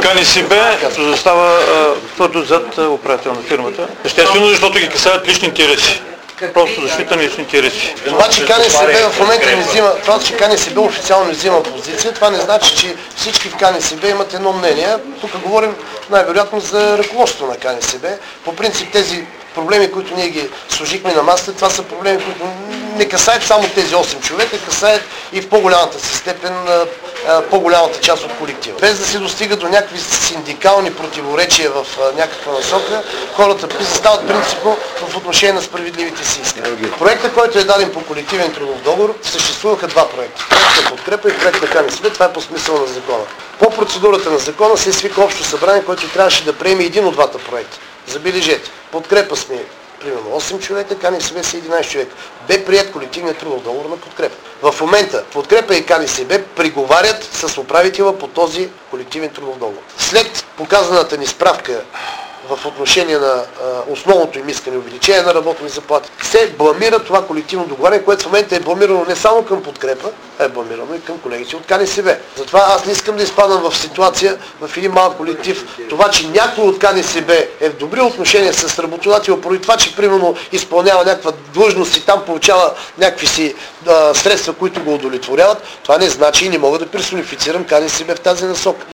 КНСБ застава твърдо зад управител на фирмата. Естествено, защото ги касаят лични интереси. Просто защита на лични интереси. Това, че КНСБ в момента не взима, това, че КНСБ официално не взима позиция, това не значи, че всички в КНСБ имат едно мнение. Тук говорим най-вероятно за ръководството на КНСБ. По принцип тези проблеми, които ние ги сложихме на масата, това са проблеми, които не касаят само тези 8 човека, касаят и в по-голямата си степен по-голямата част от колектива. Без да се достига до някакви синдикални противоречия в някаква насока, хората застават принципно в отношение на справедливите си искания. Проектът, който е даден по колективен трудов договор, съществуваха два проекта. Проект на подкрепа и проект на КНСБ, това е по смисъла на закона. По процедурата на закона се свика общо събрание, което трябваше да приеме един от двата проекта. Забележете, подкрепа сме примерно 8 човека, КНСБ са 11 човека. Бе прият колективният трудов договор на подкрепа. В момента подкрепа и КНСБ преговарят с управителя по този колективен трудов договор. След показаната ни справка в отношение на основното им искане увеличение на работни заплати, се бламира това колективно договаряне, което в момента е бламирано не само към подкрепа, а е бламирано и към колегите от КНСБ. Затова аз не искам да изпадам в ситуация в един малък колектив. Това, че някой от КНСБ е в добри отношения с работодател, поради това, че примерно изпълнява някаква длъжност и там получава някакви си средства, които го удовлетворяват, това не значи и не мога да персонифицирам КНСБ в тази насока.